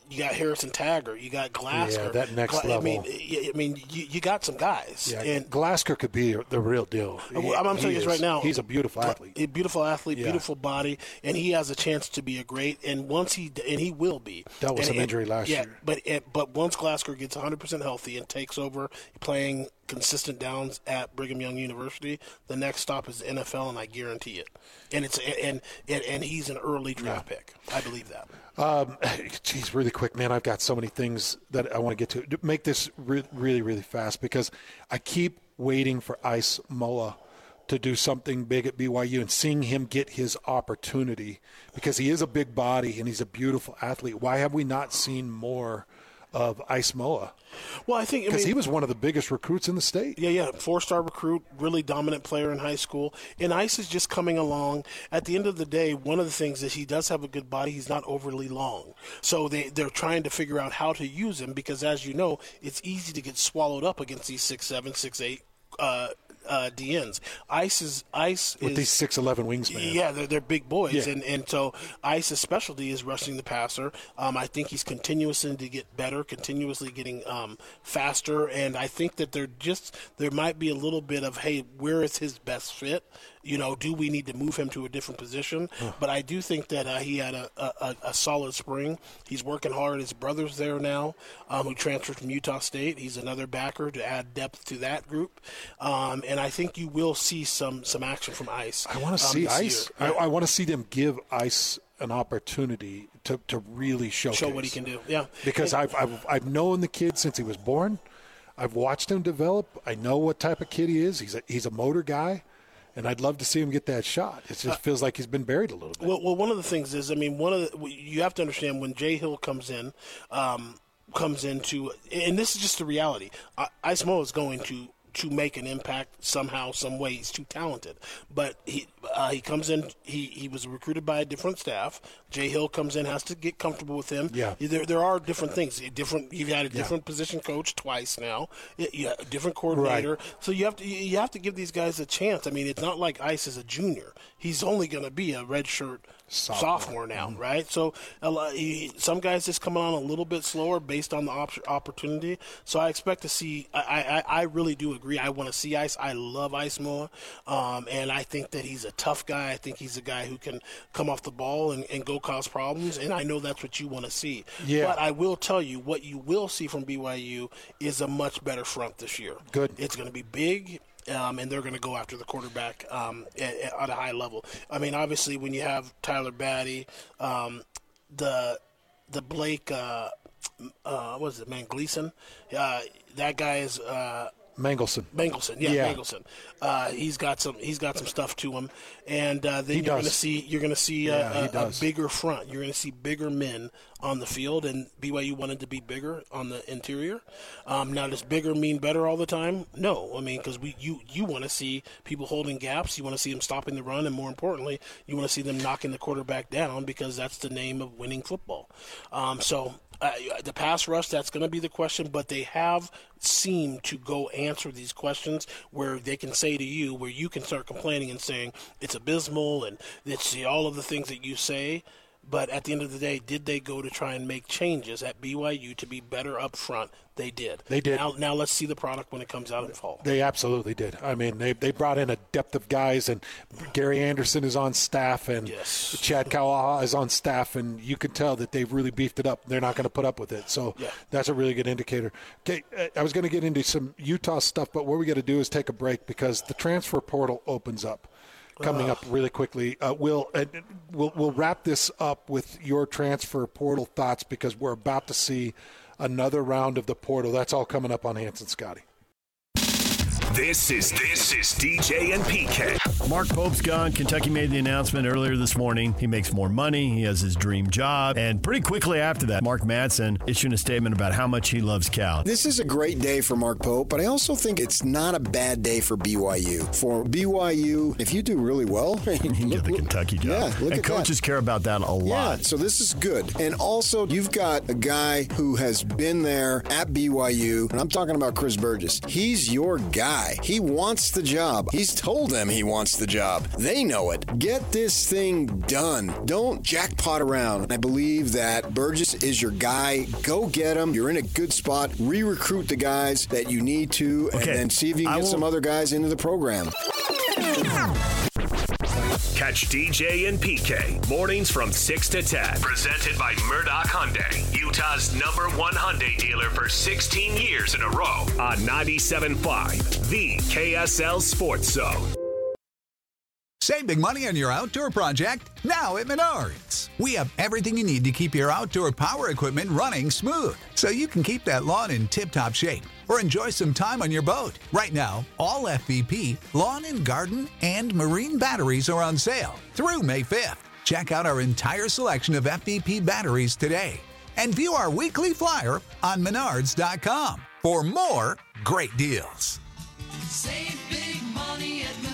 You got Harrison Taggart. You got Glasgow. Yeah, that next level. You got some guys. Yeah, and Glasgow could be the real deal. I'm telling you this right now. He's a beautiful athlete. A beautiful athlete, beautiful body, and he has a chance to be a great. And he will be. Dealt with some injury last year. But once Glasgow gets 100% healthy and takes over playing consistent downs at Brigham Young University, the next stop is the NFL, and I guarantee it. And he's an early draft pick. I believe that. Geez, really quick, man. I've got so many things that I want to get to. Make this really, really fast because I keep waiting for Ice Moa to do something big at BYU and seeing him get his opportunity because he is a big body and he's a beautiful athlete. Why have we not seen more of Ice Moa? Well, I think because he was one of the biggest recruits in the state. Yeah, 4-star recruit, really dominant player in high school. And Ice is just coming along. At the end of the day, one of the things is he does have a good body. He's not overly long. So they're trying to figure out how to use him because, as you know, it's easy to get swallowed up against these 6'7", 6'8", DNs. Ice is with these 6'11" wingspan. Yeah, they're big boys, and so Ice's specialty is rushing the passer. I think he's continuously to get better, continuously getting faster, and I think that there might be a little bit of, hey, where is his best fit? Do we need to move him to a different position? But I do think that he had a solid spring. He's working hard. His brother's there now, who transferred from Utah State. He's another backer to add depth to that group. And I think you will see some action from Ice. I want to see Ice. I want to see them give Ice an opportunity to really showcase. Show what he can do, yeah. Because I've known the kid since he was born. I've watched him develop. I know what type of kid he is. He's a motor guy. And I'd love to see him get that shot. It just feels like he's been buried a little bit. Well, one of the things is, you have to understand when Jay Hill comes into, and this is just the reality. Ice Moa is going to make an impact somehow, some way. He's too talented. But he comes in, he was recruited by a different staff. Jay Hill comes in, has to get comfortable with him. Yeah. There are different things. You've had a different position coach twice now. A different coordinator. Right. So you have to give these guys a chance. It's not like Ice is a junior. He's only going to be a redshirt sophomore now, right? So some guys just come on a little bit slower based on the opportunity. So I expect to see. I really do agree. I want to see Ice. I love Ice Moa, and I think that he's a tough guy. I think he's a guy who can come off the ball and go cause problems. And I know that's what you want to see. Yeah. But I will tell you what you will see from BYU is a much better front this year. Good. It's going to be big. And they're going to go after the quarterback at a high level. Obviously, when you have Tyler Batty, the Blake, what is it, man, Gleason? That guy is Mangelson. Mangelson. He's got some stuff to him, and then you're going to see a bigger front. You're going to see bigger men on the field, and BYU wanted to be bigger on the interior. Now, does bigger mean better all the time? No, because you want to see people holding gaps. You want to see them stopping the run, and more importantly, you want to see them knocking the quarterback down because that's the name of winning football. The pass rush, that's going to be the question, but they have seemed to go answer these questions where they can say to you, where you can start complaining and saying it's abysmal and it's all of the things that you say. But at the end of the day, did they go to try and make changes at BYU to be better up front? They did. They did. Now let's see the product when it comes out in fall. They absolutely did. They brought in a depth of guys, and Gary Anderson is on staff, and Chad Kawaha is on staff, and you can tell that they've really beefed it up. They're not going to put up with it. So that's a really good indicator. Okay, I was going to get into some Utah stuff, but what we got to do is take a break because the transfer portal opens up. Coming up really quickly. We'll wrap this up with your transfer portal thoughts because we're about to see another round of the portal. That's all coming up on Hans and Scotty. This is DJ and PK. Mark Pope's gone. Kentucky made the announcement earlier this morning. He makes more money. He has his dream job. And pretty quickly after that, Mark Madsen issued a statement about how much he loves Cal. This is a great day for Mark Pope, but I also think it's not a bad day for BYU. For BYU, if you do really well, you can get the Kentucky job. Yeah, look and at coaches care about that a lot. Yeah, so this is good. And also, you've got a guy who has been there at BYU, and I'm talking about Chris Burgess. He's your guy. guy. He wants the job. He's told them he wants the job. They know it. Get this thing done. Don't jackpot around. I believe that Burgess is your guy. Go get him. You're in a good spot. Re-recruit the guys that you need to, and then see if you can get some other guys into the program. Catch DJ and PK mornings from 6 to 10. Presented by Murdoch Hyundai, Utah's #1 Hyundai dealer for 16 years in a row. On 97.5, the KSL Sports Zone. Save big money on your outdoor project now at Menards. We have everything you need to keep your outdoor power equipment running smooth so you can keep that lawn in tip-top shape or enjoy some time on your boat. Right now, all FVP, lawn and garden, and marine batteries are on sale through May 5th. Check out our entire selection of FVP batteries today and view our weekly flyer on Menards.com for more great deals. Save big money at Menards.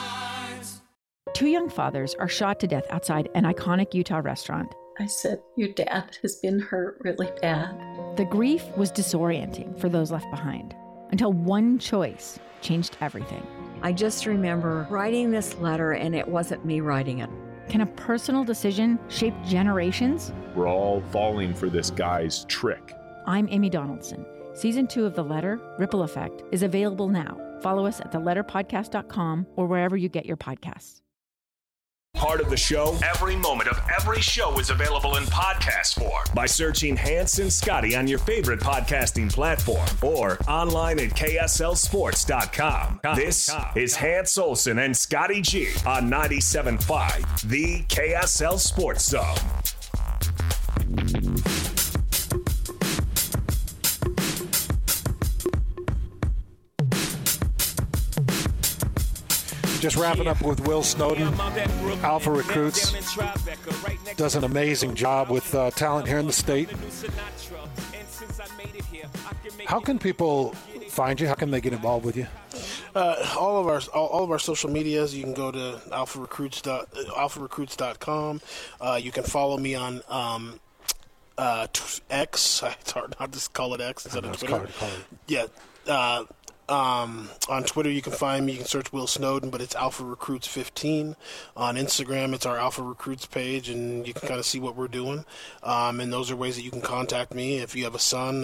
2 young fathers are shot to death outside an iconic Utah restaurant. I said, your dad has been hurt really bad. The grief was disorienting for those left behind until one choice changed everything. I just remember writing this letter, and it wasn't me writing it. Can a personal decision shape generations? We're all falling for this guy's trick. I'm Amy Donaldson. Season 2 of The Letter, Ripple Effect, is available now. Follow us at theletterpodcast.com or wherever you get your podcasts. Part of the show, every moment of every show is available in podcast form by searching Hans and Scotty on your favorite podcasting platform or online at KSLSports.com. This is Hans Olsen and Scotty G on 97.5, the KSL Sports Zone. Just wrapping up with Will Snowden. Alpha Recruits does an amazing job with talent here in the state. How can people find you? How can they get involved with you? All of our social medias. You can go to alpharecruits.com. You can follow me on X. It's hard not to call it X instead of Twitter. Yeah. On Twitter, you can find me. You can search Will Snowden, but it's Alpha Recruits 15. On Instagram, it's our Alpha Recruits page, and you can kind of see what we're doing. And those are ways that you can contact me if you have a son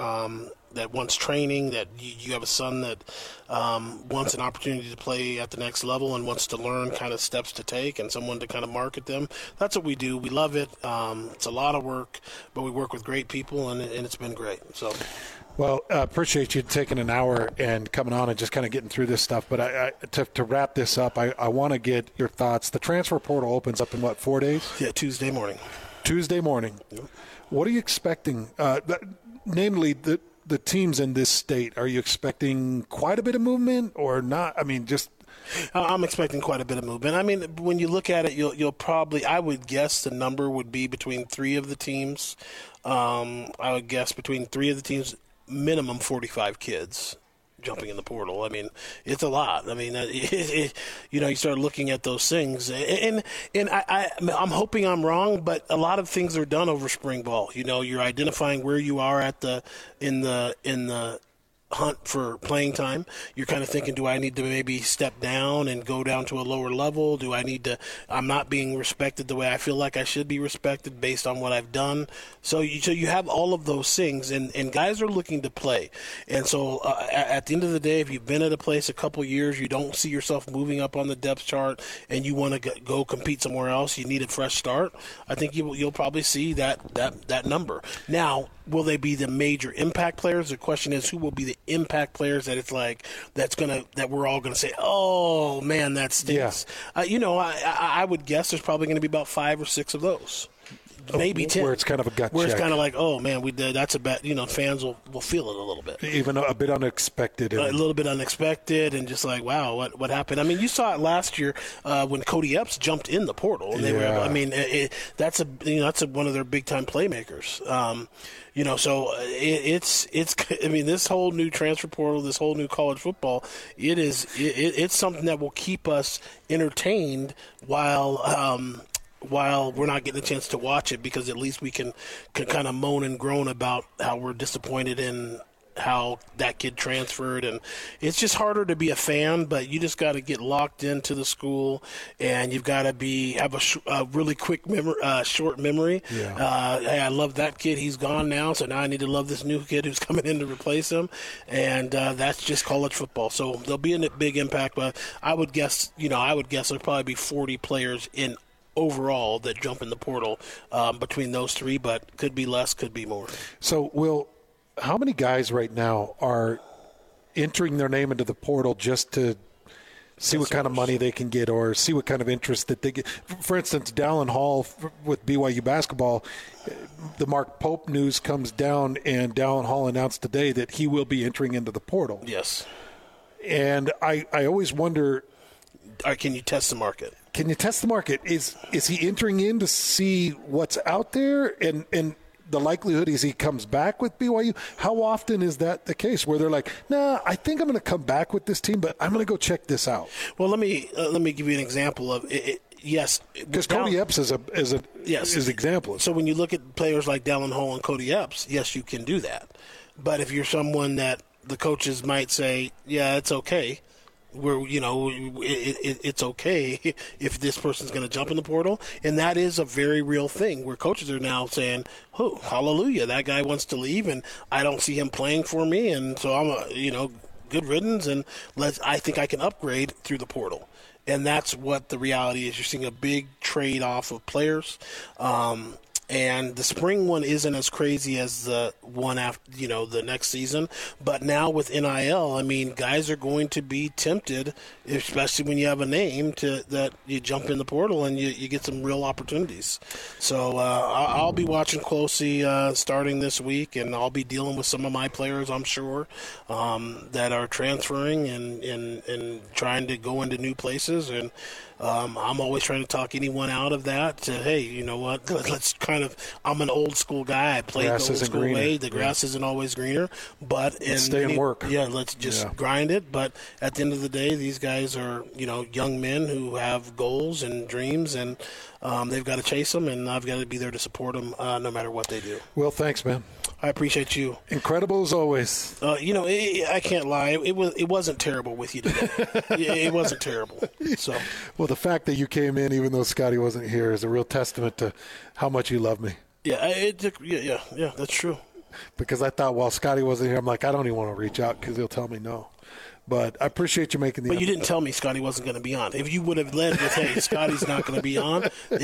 that wants training, that you have a son that wants an opportunity to play at the next level and wants to learn kind of steps to take and someone to kind of market them. That's what we do. We love it. It's a lot of work, but we work with great people, and it's been great. So. Well, appreciate you taking an hour and coming on and just kind of getting through this stuff. But to wrap this up, I want to get your thoughts. The transfer portal opens up in, 4 days? Yeah, Tuesday morning. Tuesday morning. Yep. What are you expecting? Namely, the teams in this state, are you expecting quite a bit of movement or not? I mean, just... I'm expecting quite a bit of movement. I mean, when you look at it, you'll probably, I would guess the number would be between 3 of the teams. I would guess between 3 of the teams, minimum 45 kids jumping in the portal. I mean, it's a lot. I mean, you start looking at those things, and I'm hoping I'm wrong, but a lot of things are done over spring ball. You're identifying where you are in the hunt for playing time. You're kind of thinking, do I need to maybe step down and go down to a lower level? Do I need to, I'm not being respected the way I feel like I should be respected based on what I've done. So you have all of those things, and guys are looking to play. And so at the end of the day, if you've been at a place a couple years, you don't see yourself moving up on the depth chart, and you want to go compete somewhere else, you need a fresh start, I think you'll probably see that number. Now, will they be the major impact players? The question is, who will be the impact players that we're all gonna say, oh man, that stinks. Yeah. I would guess there's probably going to be about 5 or 6 of those. Maybe 10. Where it's kind of a gut check. Where it's kind of like, oh man, we did. That's a bad. Fans will feel it a little bit. Even a bit unexpected. A little bit unexpected, and just like, wow, what happened? I mean, you saw it last year when Cody Epps jumped in the portal, and they were. I mean, that's one of their big time playmakers. So it's. I mean, this whole new transfer portal, this whole new college football, it's something that will keep us entertained while we're not getting a chance to watch it, because at least we can kind of moan and groan about how we're disappointed in how that kid transferred, and it's just harder to be a fan. But you just got to get locked into the school, and you've got to have a really quick short memory. Yeah. Hey, I love that kid. He's gone now, so now I need to love this new kid who's coming in to replace him, and that's just college football. So there'll be a big impact. But I would guess there'll probably be 40 players in overall that jump in the portal between those three, but could be less, could be more. So, Will, how many guys right now are entering their name into the portal just to see what kind of money they can get or see what kind of interest that they get? For instance, Dallin Hall with BYU basketball, the Mark Pope news comes down, and Dallin Hall announced today that he will be entering into the portal. Yes. And I always wonder, can you test the market? Can you test the market? Is he entering in to see what's out there, and the likelihood is he comes back with BYU? How often is that the case where they're like, nah, I think I'm going to come back with this team, but I'm going to go check this out? Well, let me give you an example of it. Yes, because Cody Epps is an example. So when you look at players like Dallin Hall and Cody Epps, yes, you can do that. But if you're someone that the coaches might say, yeah, it's okay, it's okay if this person's going to jump in the portal, and that is a very real thing where coaches are now saying, "Oh, hallelujah, that guy wants to leave, and I don't see him playing for me, and so I'm good riddance, and I think I can upgrade through the portal." And that's what the reality is. You're seeing a big trade off of players. And the spring one isn't as crazy as the one after, the next season. But now with NIL, I mean, guys are going to be tempted, especially when you have a name, that you jump in the portal and you get some real opportunities. So I'll be watching closely starting this week, and I'll be dealing with some of my players, I'm sure, that are transferring and trying to go into new places. And I'm always trying to talk anyone out of that. Hey, you know what? Let's I'm an old school guy. I played the old school way. The grass isn't always greener, but stay and work. Yeah, let's just grind it. But at the end of the day, these guys are young men who have goals and dreams, and they've got to chase them, and I've got to be there to support them no matter what they do. Well, thanks, man. I appreciate you. Incredible as always. I can't lie. It wasn't terrible with you today. It wasn't terrible. So, well, the fact that you came in even though Scotty wasn't here is a real testament to how much you love me. Yeah, that's true. Because I thought while Scotty wasn't here, I'm like, I don't even want to reach out because he'll tell me no. But I appreciate you making the But you didn't tell me Scotty wasn't going to be on. If you would have led with, hey, Scotty's not going to be on,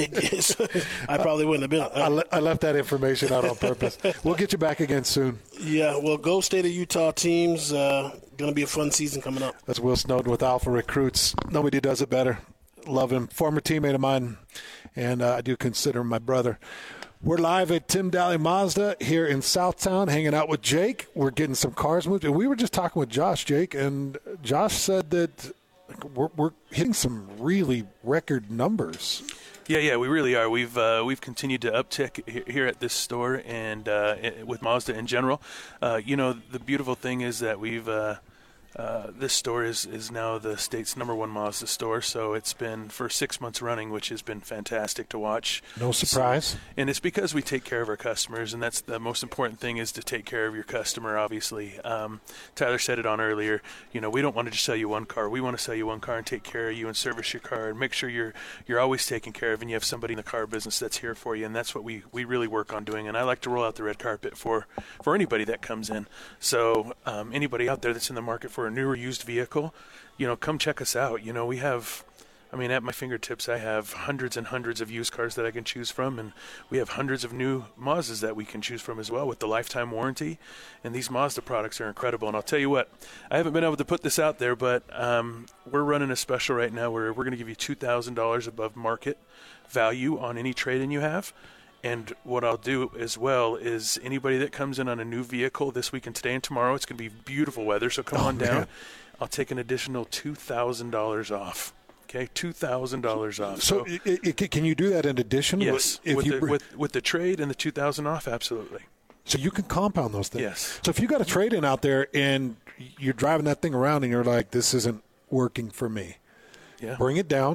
I probably wouldn't have been. I left that information out on purpose. We'll get you back again soon. Yeah, well, go State of Utah teams. Going to be a fun season coming up. That's Will Snowden with Alpha Recruits. Nobody does it better. Love him. Former teammate of mine, and I do consider him my brother. We're live at Tim Daly Mazda here in Southtown, hanging out with Jake. We're getting some cars moved. And we were just talking with Josh, Jake, and Josh said that we're hitting some really record numbers. Yeah, we really are. We've continued to uptick here at this store and with Mazda in general. The beautiful thing is that we've this store is now the state's #1 Mazda store, so it's been for 6 months running, which has been fantastic to watch. No surprise. And it's because we take care of our customers, and that's the most important thing, is to take care of your customer, obviously. Tyler said it on earlier. We don't want to just sell you one car. We want to sell you one car and take care of you and service your car and make sure you're always taken care of and you have somebody in the car business that's here for you, and that's what we really work on doing. And I like to roll out the red carpet for anybody that comes in. So anybody out there that's in the market for a newer used vehicle, come check us out. We have, at my fingertips, I have hundreds and hundreds of used cars that I can choose from, and we have hundreds of new Mazdas that we can choose from as well with the lifetime warranty. And these Mazda products are incredible. And I'll tell you what, I haven't been able to put this out there, but we're running a special right now where we're going to give you $2,000 above market value on any trade-in you have. And what I'll do as well is anybody that comes in on a new vehicle this week and today and tomorrow, it's going to be beautiful weather, so come on down. I'll take an additional $2,000 off. Okay, $2,000 off. So can you do that in addition? Yes, with the trade and the $2,000 off, absolutely. So you can compound those things. Yes. So if you got a trade-in out there and you're driving that thing around and you're like, this isn't working for me, bring it down.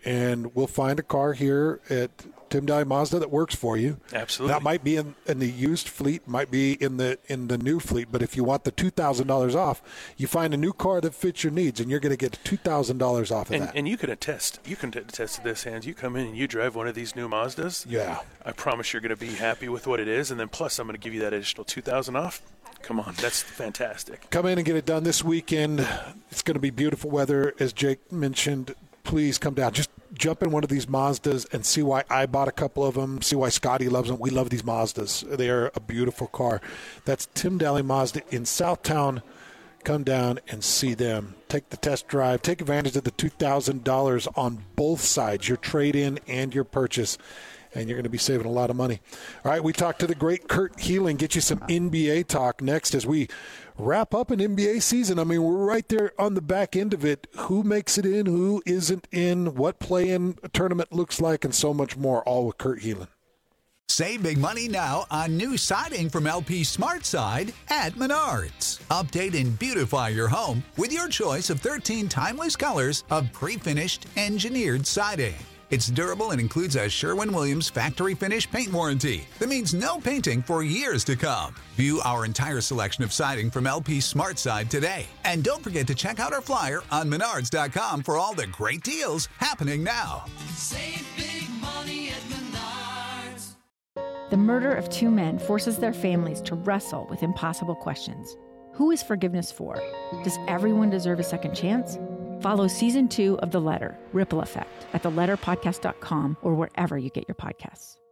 and we'll find a car here at Tim Dahle Mazda that works for you. Absolutely. That might be in the used fleet, might be in the new fleet, but if you want the $2,000 off, you find a new car that fits your needs, and you're going to get $2,000 off of that. And you can attest. You can attest to this, Hans. You come in and you drive one of these new Mazdas. Yeah. I promise you're going to be happy with what it is, and then plus I'm going to give you that additional $2,000 off. Come on, that's fantastic. Come in and get it done this weekend. It's going to be beautiful weather, as Jake mentioned. Please come down. Just jump in one of these Mazdas and see why I bought a couple of them, see why Scotty loves them. We love these Mazdas. They are a beautiful car. That's Tim Dahle Mazda in Southtown. Come down and see them. Take the test drive. Take advantage of the $2,000 on both sides, your trade-in and your purchase, and you're going to be saving a lot of money. All right, we talked to the great Kurt Healing. Get you some NBA talk next as we wrap up an NBA season. I mean, we're right there on the back end of it. Who makes it in, who isn't in, what play-in tournament looks like, and so much more, all with Kurt Healing. Save big money now on new siding from LP SmartSide at Menards. Update and beautify your home with your choice of 13 timeless colors of pre-finished engineered siding. It's durable and includes a Sherwin-Williams factory finish paint warranty that means no painting for years to come. View our entire selection of siding from LP SmartSide today. And don't forget to check out our flyer on Menards.com for all the great deals happening now. Save big money at Menards. The murder of two men forces their families to wrestle with impossible questions. Who is forgiveness for? Does everyone deserve a second chance? Follow Season 2 of The Letter, Ripple Effect, at theletterpodcast.com or wherever you get your podcasts.